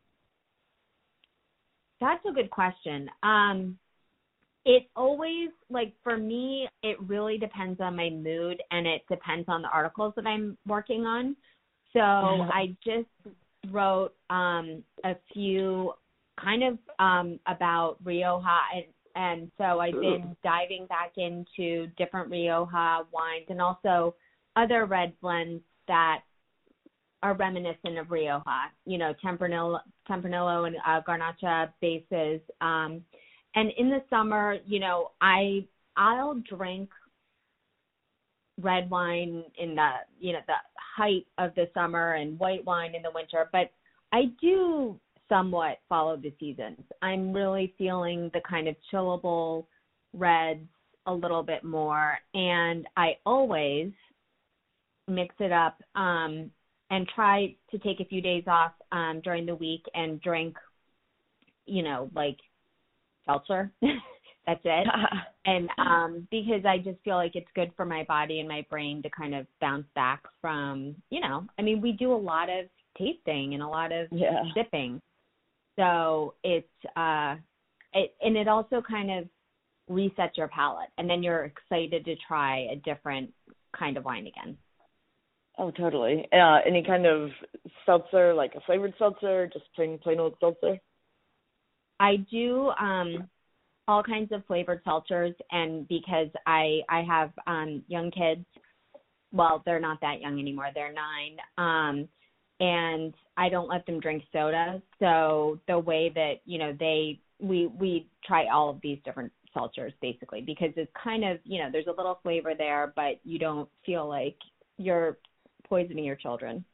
That's a good question. It always, like, for me, it really depends on my mood, and it depends on the articles that I'm working on. So I just wrote a few kind of about Rioja, and so I've been diving back into different Rioja wines and also other red blends that are reminiscent of Rioja, you know, Tempranillo and Garnacha bases. And in the summer, you know, I'll drink red wine in the, you know, the height of the summer and white wine in the winter, but I do somewhat follow the seasons. I'm really feeling the kind of chillable reds a little bit more, and I always mix it up and try to take a few days off during the week and drink, you know, like seltzer. That's it. And because I just feel like it's good for my body and my brain to kind of bounce back from, you know, I mean, we do a lot of tasting and a lot of sipping. So it's, and it also kind of resets your palate, and then you're excited to try a different kind of wine again. Oh, totally. Any kind of seltzer, like a flavored seltzer, just plain old seltzer? I do all kinds of flavored seltzers, and because I have young kids, well, they're not that young anymore. They're 9, and I don't let them drink soda. So the way that, you know, we try all of these different seltzers basically, because it's kind of, you know, there's a little flavor there, but you don't feel like you're poisoning your children.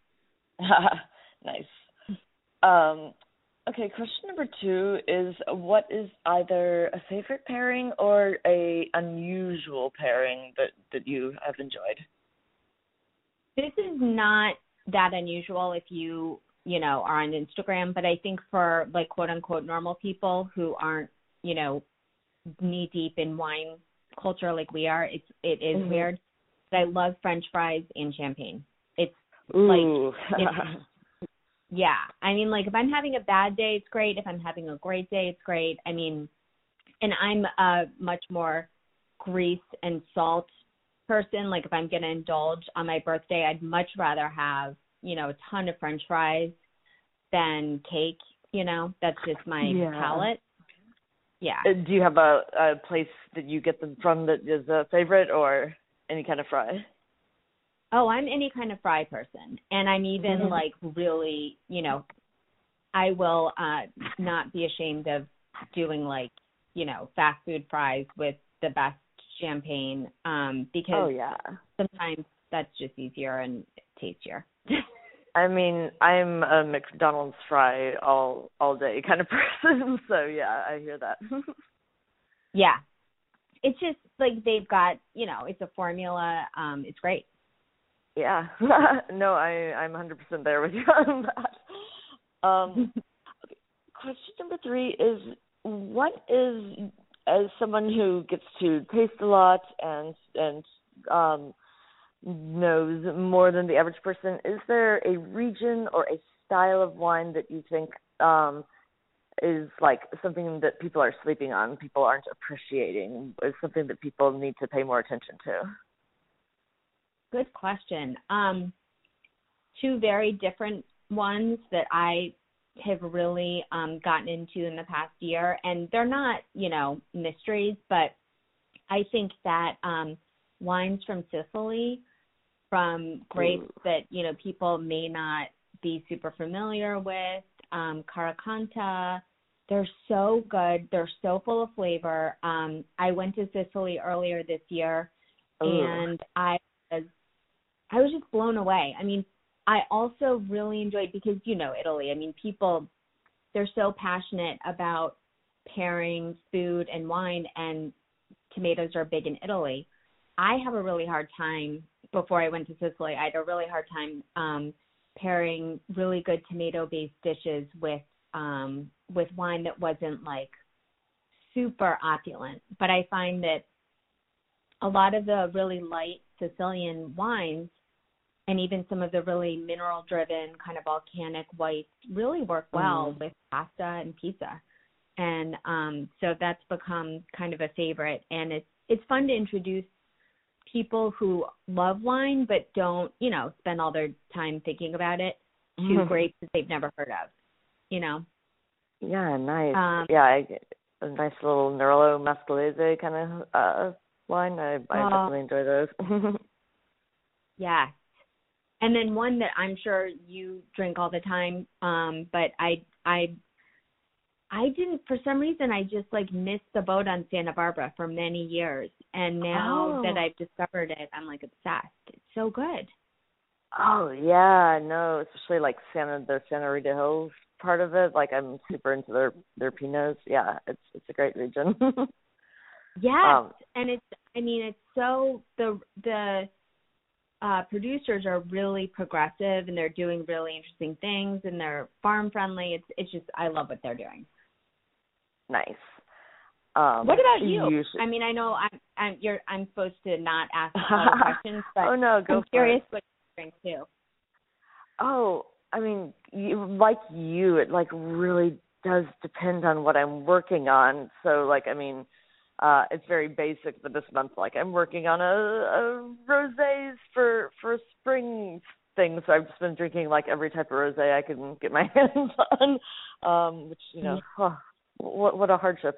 Nice. Okay, question number 2 is, what is either a favorite pairing or a unusual pairing that you have enjoyed? This is not that unusual if you know, are on Instagram, but I think for like quote unquote normal people who aren't, you know, knee deep in wine culture like we are, it is weird. But I love French fries and champagne. It's yeah. I mean, like, if I'm having a bad day, it's great. If I'm having a great day, it's great. I mean, and I'm a much more grease and salt person. Like, if I'm going to indulge on my birthday, I'd much rather have, you know, a ton of French fries than cake. You know, that's just my palate. Yeah. Do you have a place that you get them from that is a favorite, or any kind of fry? Oh, I'm any kind of fry person. And I'm even like really, you know, I will not be ashamed of doing like, you know, fast food fries with the best champagne because sometimes that's just easier and tastier. I mean, I'm a McDonald's fry all day kind of person, so yeah, I hear that. Yeah. It's just like they've got, you know, it's a formula. It's great. Yeah. No, I'm 100% there with you on that. Question number 3 is, what is, as someone who gets to taste a lot and knows more than the average person, is there a region or a style of wine that you think is like something that people are sleeping on, people aren't appreciating, is something that people need to pay more attention to? Good question. Two very different ones that I have really gotten into in the past year, and they're not, mysteries, but I think that wines from Sicily, from grapes that, people may not be super familiar with, Caracanta, they're so good. They're so full of flavor. I went to Sicily earlier this year, and I was just blown away. I mean, I also really enjoyed, because, Italy, I mean, people, they're so passionate about pairing food and wine, and tomatoes are big in Italy. I have a really hard time, before I went to Sicily, I had a really hard time pairing really good tomato-based dishes with wine that wasn't like super opulent. But I find that a lot of the really light Sicilian wines, and even some of the really mineral-driven kind of volcanic whites, really work well with pasta and pizza. And so that's become kind of a favorite. And it's fun to introduce people who love wine but don't, spend all their time thinking about it to grapes that they've never heard of, Yeah, nice. A nice little Nerolo Mascalese kind of wine. I definitely enjoy those. Yeah. And then one that I'm sure you drink all the time, but I didn't, for some reason, I just missed the boat on Santa Barbara for many years. And now that I've discovered it, I'm obsessed. It's so good. Oh, yeah, no, especially the Santa Rita Hills part of it. I'm super into their Pinots. Yeah, it's a great region. Yes. And it's so, the producers are really progressive, and they're doing really interesting things, and they're farm friendly. It's just, I love what they're doing. Nice. What about you? I mean, I know I'm supposed to not ask a lot of questions, but I'm curious what you drink too. Oh, I mean, it really does depend on what I'm working on. So it's very basic, but this month, I'm working on a rosés for spring thing. So I've just been drinking every type of rosé I can get my hands on, which, what a hardship.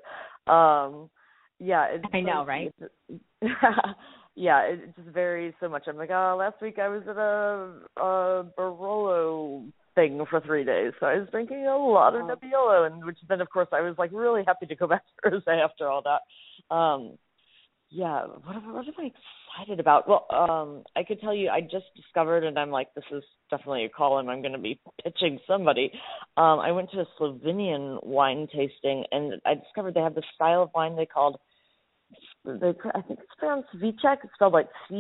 Yeah. I know, right? Yeah, it just varies so much. I'm last week I was at a Barolo thing for 3 days, so I was drinking a lot of Nebbiolo, and which then, of course, I was really happy to go back to rosé after all that. Yeah, what am I excited about? Well, I could tell you, I just discovered, and I'm this is definitely a call, and I'm going to be pitching somebody. I went to a Slovenian wine tasting, and I discovered they have this style of wine I think it's pronounced Vicek. It's spelled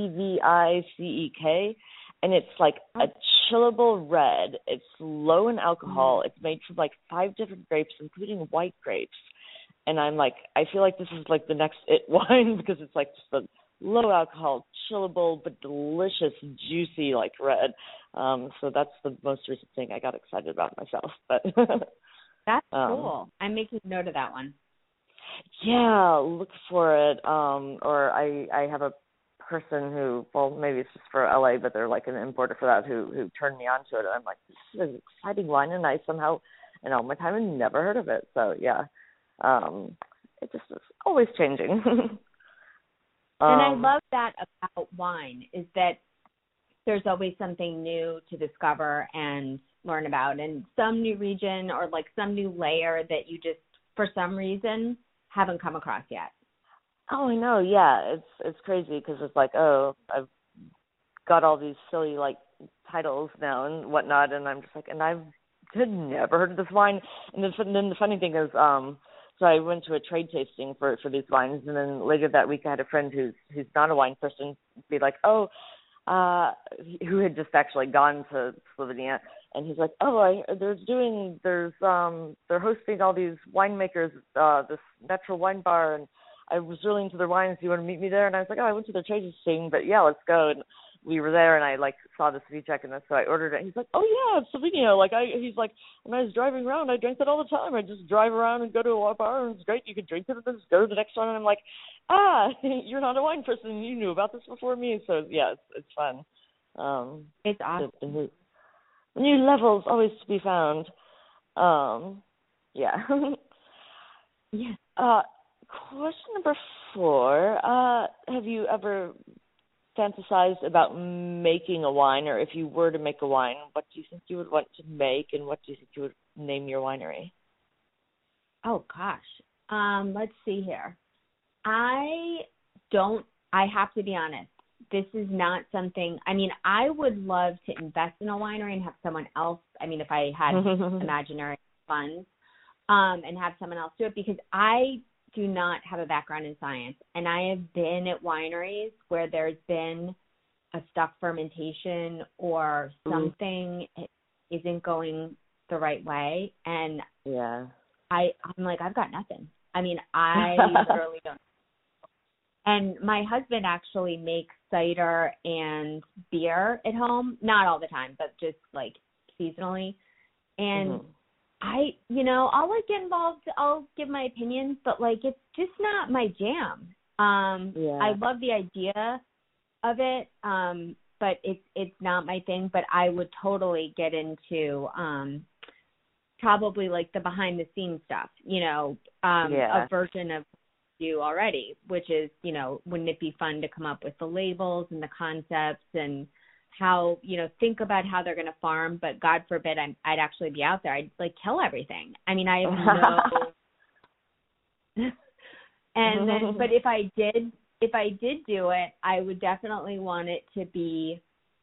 Cvicek, and it's a chillable red. It's low in alcohol. It's made from 5 different grapes, including white grapes. And I'm I feel this is the next it wine, because it's just a low alcohol, chillable, but delicious, juicy red. So that's the most recent thing I got excited about myself. But that's cool. I'm making note of that one. Yeah, look for it. Or I have a person who, maybe it's just for LA, but they're an importer for that, who turned me on to it. And I'm this is an exciting wine, and I somehow, in all my time, had never heard of it. So yeah. It just is always changing. And I love that about wine, is that there's always something new to discover and learn about, and some new region or some new layer that you just, for some reason, haven't come across yet. Oh, I know. Yeah, it's crazy, because it's I've got all these silly titles now and whatnot, and I'm just and I've never heard of this wine. And then the funny thing is, so I went to a trade tasting for these wines, and then later that week I had a friend who's not a wine person be who had just actually gone to Slovenia, and he's they're hosting all these winemakers, this natural wine bar, and I was really into their wines. Do you want to meet me there? And I was I went to their trade tasting, but yeah, let's go. And we were there, and I like saw the Svitek, and so I ordered it. He's like, "Oh yeah, it's Sauvignon." Like he's like, when I was driving around, I drank that all the time. I just drive around and go to a bar, and it's great. You can drink it, and then just go to the next one. And I'm like, you're not a wine person. You knew about this before me, so yeah, it's fun. It's awesome. The new levels always to be found. Yeah. Yeah. Question number 4. Have you ever fantasized about making a wine, or if you were to make a wine, what do you think you would want to make, and what do you think you would name your winery? Oh, gosh. Let's see here. I have to be honest. This is not something, I mean, I would love to invest in a winery and have someone else, I mean, if I had imaginary funds, and have someone else do it, because I do not have a background in science, and I have been at wineries where there's been a stuck fermentation or something isn't going the right way, and yeah, I'm like, I've got nothing. I mean, I literally don't. And my husband actually makes cider and beer at home, not all the time, but just like seasonally, and I'll like get involved. I'll give my opinions, but like it's just not my jam. I love the idea of it, but it's not my thing. But I would totally get into probably like the behind the scenes stuff. A version of you already, which is wouldn't it be fun to come up with the labels and the concepts and how, think about how they're going to farm, but God forbid I'd actually be out there. I'd like kill everything. I mean, I have no, and then, but if I did do it, I would definitely want it to be,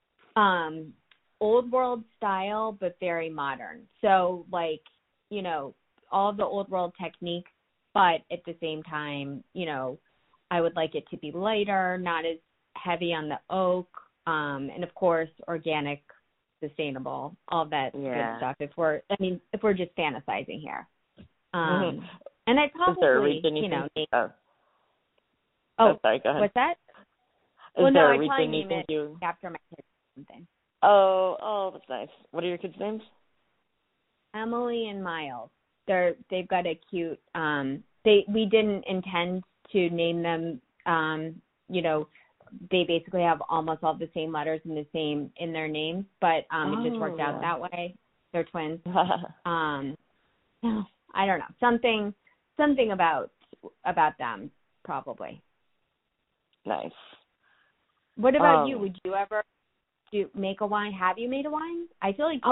old world style, but very modern. So like, all the old world techniques, but at the same time, I would like it to be lighter, not as heavy on the oak. And of course, organic, sustainable, all that good stuff. If we're just fantasizing here, and I probably, sorry, go ahead. What's that? I'd probably name it after my kids or something. Oh, that's nice. What are your kids' names? Emily and Miles. They've got a cute. We didn't intend to name them. They basically have almost all the same letters in their names, but it just worked out that way. They're twins. I don't know. Something about them, probably. Nice. What about you? Would you ever make a wine? Have you made a wine? I feel like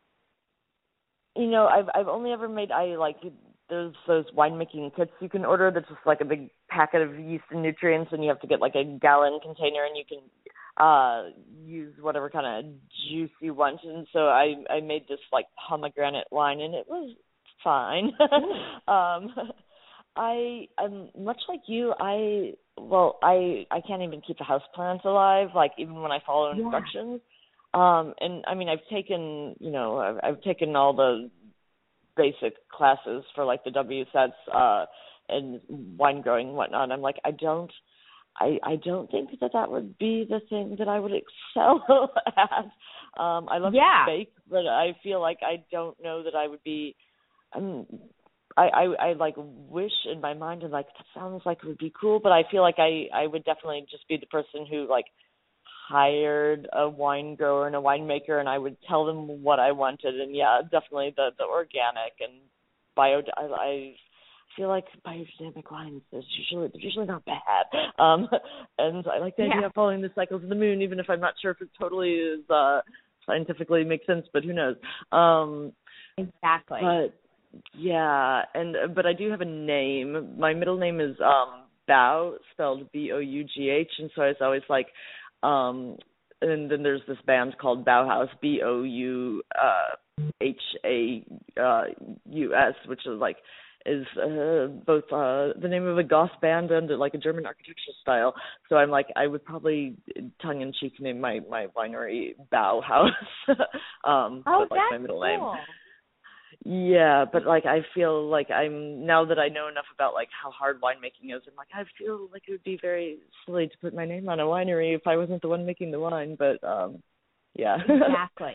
I've only ever made there's those winemaking kits you can order that's just like a big packet of yeast and nutrients, and you have to get like a gallon container, and you can use whatever kind of juice you want. And so I made this like pomegranate wine, and it was fine. I'm much like you. I can't even keep the houseplants alive, like even when I follow instructions. And I mean, I've taken all the basic classes for like the WSETs and wine growing and whatnot. I'm like, I don't think that would be the thing that I would excel at. I love to bake, but I feel like I don't know that I would be. I like wish in my mind, and like that sounds like it would be cool, but I feel like I would definitely just be the person who like hired a wine grower and a winemaker, and I would tell them what I wanted. And definitely the organic and I feel like biodynamic wines is usually not bad. And I like the idea of following the cycles of the moon, even if I'm not sure if it totally is scientifically makes sense, but who knows? Exactly. But I do have a name. My middle name is Bough, spelled Bough, and so I was always like, and then there's this band called Bauhaus, Bouhaus, which is both the name of a Goth band and like a German architectural style. So I'm like, I would probably tongue in cheek name my winery Bauhaus. That's my middle cool. name. Yeah, but like I feel like now that I know enough about like how hard winemaking is, I'm like I feel like it would be very silly to put my name on a winery if I wasn't the one making the wine. But yeah, Exactly.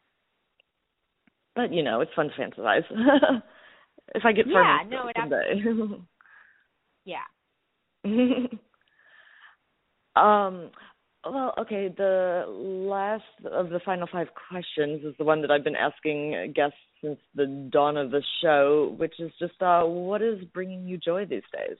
But it's fun to fantasize. If I get far enough someday. Yeah. Well, okay, the last of the final 5 questions is the one that I've been asking guests since the dawn of the show, which is just, what is bringing you joy these days?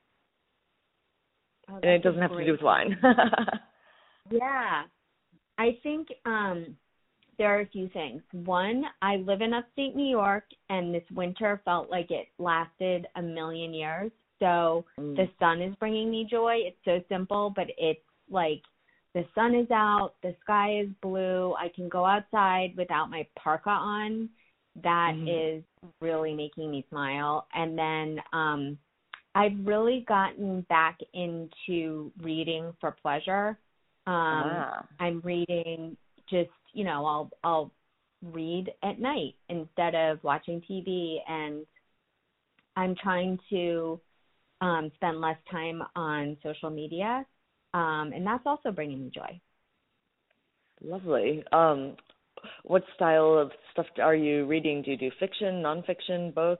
Oh, and it doesn't have to do with wine. Yeah. I think there are a few things. One, I live in upstate New York, and this winter felt like it lasted a million years. So the sun is bringing me joy. It's so simple, but it's like the sun is out, the sky is blue, I can go outside without my parka on. That is really making me smile. And then I've really gotten back into reading for pleasure. I'm reading just, I'll read at night instead of watching TV, and I'm trying to spend less time on social media. And that's also bringing me joy. Lovely. What style of stuff are you reading? Do you do fiction, nonfiction, both?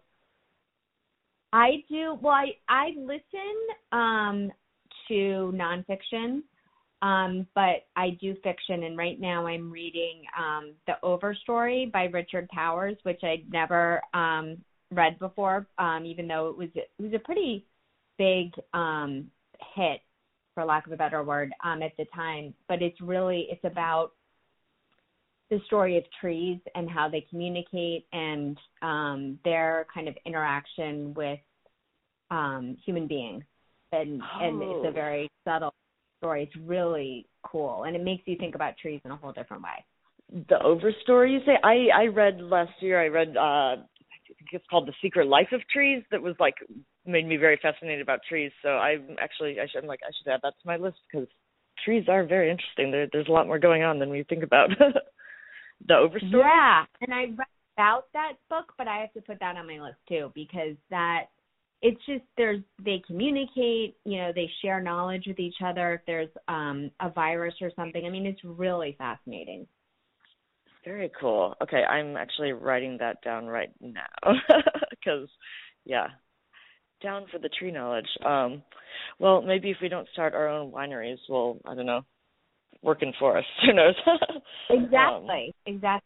I do. Well, I listen to nonfiction, but I do fiction. And right now I'm reading The Overstory by Richard Powers, which I'd never read before, even though it was a pretty big hit, for lack of a better word, at the time. But it's about the story of trees and how they communicate and their kind of interaction with human beings. And it's a very subtle story. It's really cool. And it makes you think about trees in a whole different way. The Overstory, you say? I read last year, I think it's called The Secret Life of Trees, that was like made me very fascinated about trees. So I should add that to my list, because trees are very interesting. There's a lot more going on than we think about. The Overstory? Yeah, and I read about that book, but I have to put that on my list too, because it's just they communicate, they share knowledge with each other if there's a virus or something. I mean, it's really fascinating. Very cool. Okay, I'm actually writing that down right now because, down for the tree knowledge. Well, maybe if we don't start our own wineries, we'll, I don't know, work in forests. Who knows? Exactly.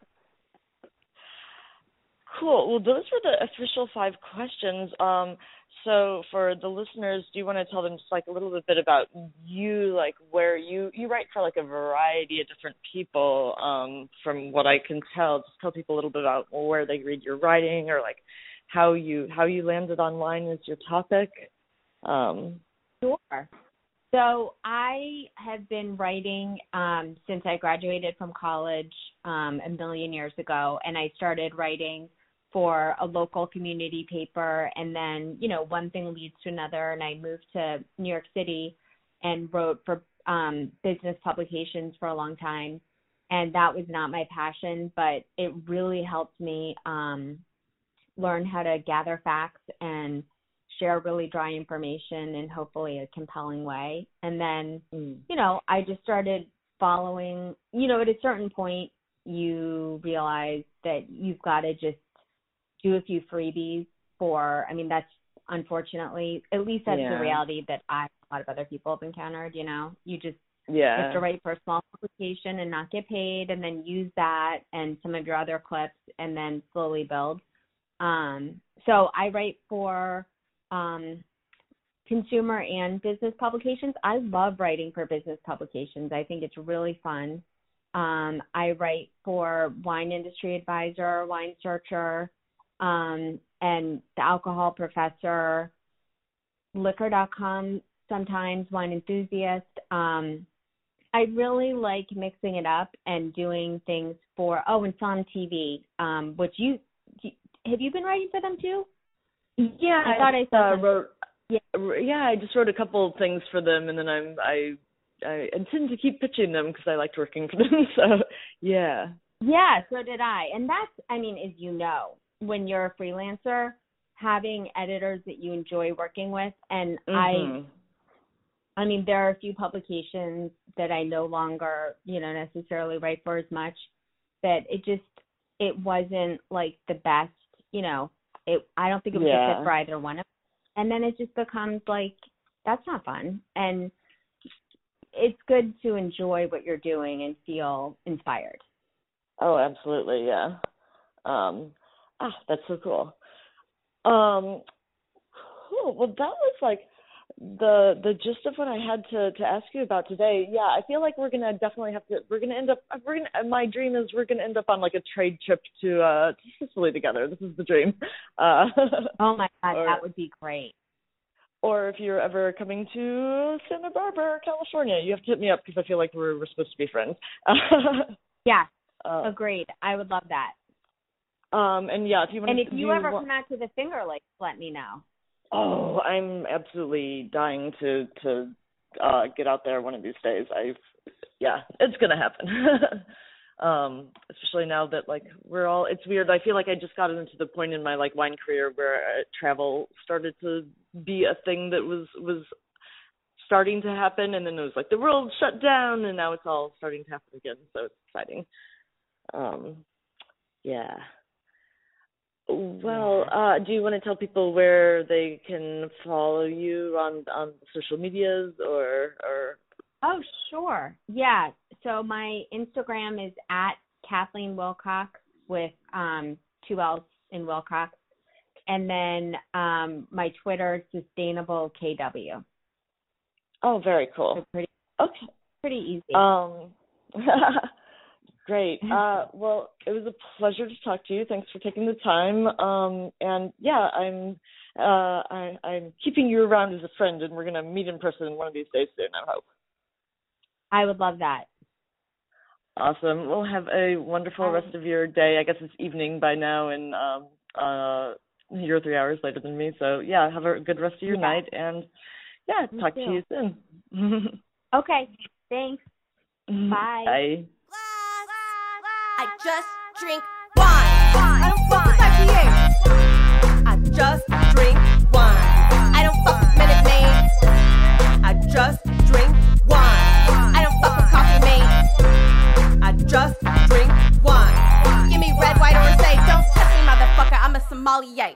Cool. Well, those were the official 5 questions. So for the listeners, do you want to tell them just like a little bit about you, like where you write for like a variety of different people, from what I can tell. Just tell people a little bit about where they read your writing, or like how you landed on wine as your topic. Sure. So I have been writing since I graduated from college a million years ago, and I started writing for a local community paper, and then, one thing leads to another, and I moved to New York City and wrote for business publications for a long time, and that was not my passion, but it really helped me learn how to gather facts and share really dry information in hopefully a compelling way. And then, I just started following, at a certain point, you realize that you've got to just do a few freebies that's unfortunately, at least that's the reality that a lot of other people have encountered, you just have to write for a small publication and not get paid, and then use that and some of your other clips and then slowly build. So I write for consumer and business publications. I love writing for business publications. I think it's really fun. I write for Wine Industry Advisor, Wine Searcher, and The Alcohol Professor, Liquor.com, sometimes Wine Enthusiast. I really like mixing it up and doing things for, and Som TV, which have you been writing for them too? Yeah, I just wrote a couple of things for them, and then I intend to keep pitching them because I liked working for them. So, yeah. Yeah, so did I. And that's, as you know, when you're a freelancer, having editors that you enjoy working with. And I mean, there are a few publications that I no longer, necessarily write for as much, that it wasn't like the best, I don't think it was a fit for either one of them. And then it just becomes like, that's not fun. And it's good to enjoy what you're doing and feel inspired. Oh, absolutely. Yeah. That's so cool. Cool. Well, that was like the gist of what I had to ask you about today. Yeah, I feel like my dream is we're gonna end up on like a trade trip to Sicily together. This is the dream. Oh my God, that would be great. Or if you're ever coming to Santa Barbara, California, you have to hit me up because I feel like we're supposed to be friends. Yeah, agreed. I would love that. And yeah, if you want, and if you ever come out to the Finger Lakes, let me know. Oh, I'm absolutely dying to get out there one of these days. It's gonna happen. Especially now that like it's weird. I feel like I just got into the point in my like wine career where travel started to be a thing that was starting to happen, and then it was like the world shut down, and now it's all starting to happen again. So it's exciting. Yeah. Well, do you want to tell people where they can follow you on social medias or? Oh, sure. Yeah. So my Instagram is at Kathleen Wilcox with 2 L's in Wilcox. And then my Twitter is Sustainable KW. Oh, very cool. So pretty easy. Great. Well, it was a pleasure to talk to you. Thanks for taking the time. And yeah, I'm keeping you around as a friend, and we're gonna meet in person one of these days soon, I hope. I would love that. Awesome. Well, have a wonderful rest of your day. I guess it's evening by now, and you're 3 hours later than me. So yeah, have a good rest of your night, and yeah, talk to you soon. Okay. Thanks. Bye. Bye. I just drink wine. I don't fuck with IPAs. I just drink wine. I don't fuck with Minute Maids. I just drink wine. I don't fuck with coffee mates. I just drink wine. Give me red, white, or say, don't touch me, motherfucker. I'm a sommelier.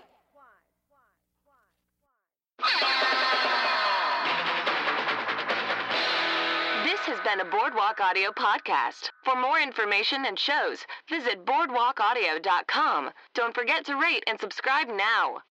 This has been a Boardwalk Audio podcast. For more information and shows, visit boardwalkaudio.com. Don't forget to rate and subscribe now.